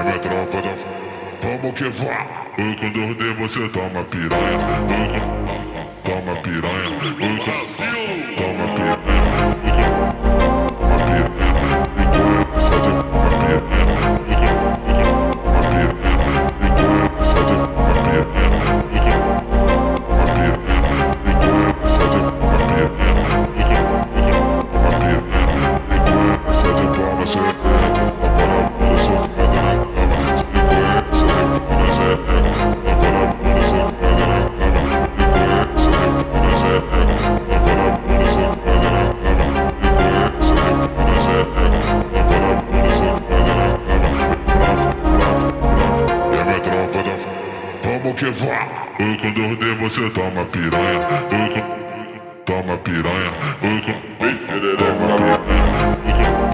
minha tropa da... Vamos que vá. Quando eu der você toma piranha. Toma piranha. Toma piranha. Vamos que vá. Quando eu der você toma piranha. Toma piranha. Toma piranha.